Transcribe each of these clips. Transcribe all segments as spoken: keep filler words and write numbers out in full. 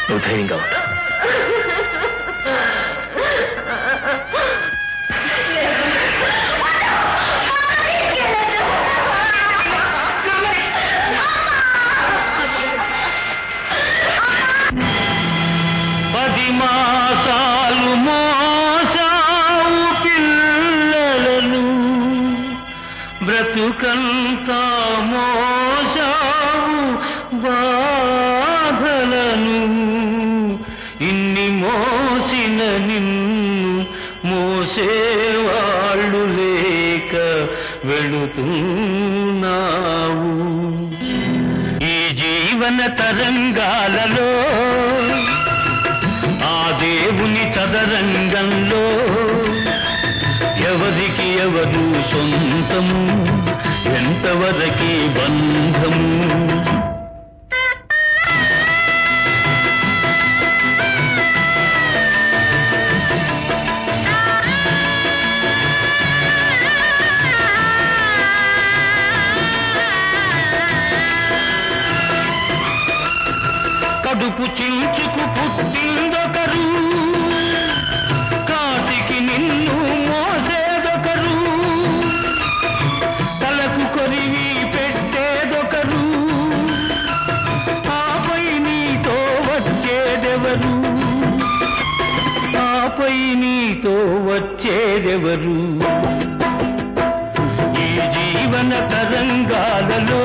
నువ్వు ధైర్యంగా ఉండు. పది మాసాలు మోసావు పిల్లలను, బ్రతుకంతా మోసావు బాధలను. ఇన్ని మోసిన నిన్ను మోసేవాళ్ళు లేక వెళుతున్నావు. ఈ జీవన తరంగాలలో ఆ దేవుని చదరంగంలో ఎవరికి ఎవరు సొంతము, ఎంతవరకి బంధము. కడుపు చించుకు పుట్టిందొకరు, కాటికి నిన్ను మోసేదొకరు, తలకు కొరివి పెట్టేదొకరు, ఆపై నీతో వచ్చేదెవరు, ఆపై నీతో వచ్చేదెవరు. ఈ జీవన తరంగాలలో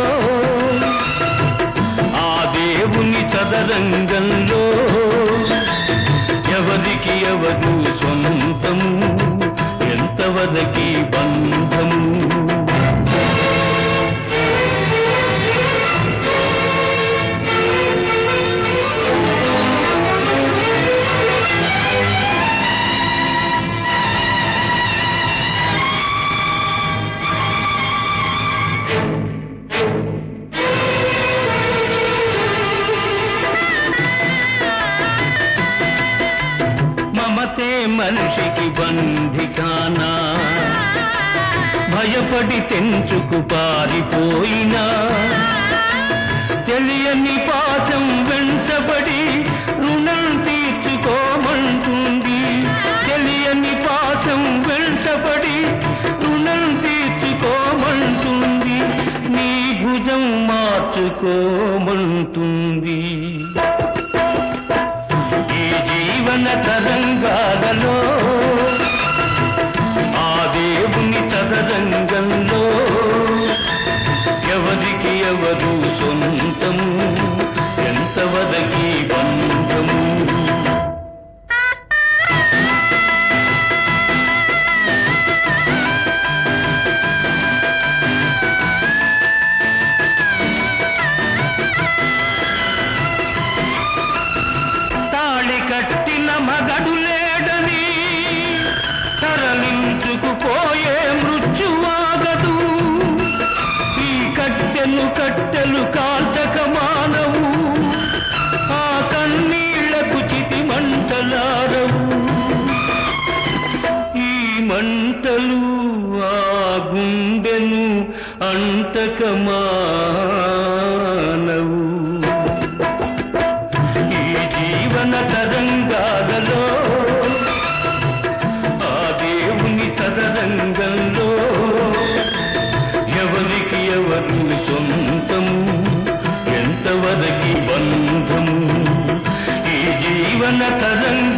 ఆ దేవుని చదరంగంలో ఎవరికి ఎవరు సొంతము, ఎంతవరకి బంధము. మమతే మనిషికి బంధికానా, భయపడి తెంచుకు పారిపోయినా, తెలియని పాశం వెంటబడి రుణం తీర్చుకోమంటుంది, తెలియని పాశం వెంటబడి రుణం తీర్చుకోమంటుంది, నీ భుజం మార్చుకోమంటుంది. జీవన తరంగాలలో ఆ దేవుని చదరంగంలో ఎవరికి ఎవరు సొంతము, ఎంతవరకి బంధము. కట్టిన మగడు లేడని తరలించుకుపోయే మృత్యువాగదు, ఈ కట్టెలు కట్టెలు కాల్చక మానవు, ఆ కన్నీళ్లకు చితి మంటలారవు. ఈ మంటలు ఆ గుండెను అంటక మానవు. జీవన తరంగాలలో ఆ దేవుని చదరంగంలో ఎవరికి ఎవరు సొంతము, ఎంతవరకి బంధము. ఈ జీవన తరంగ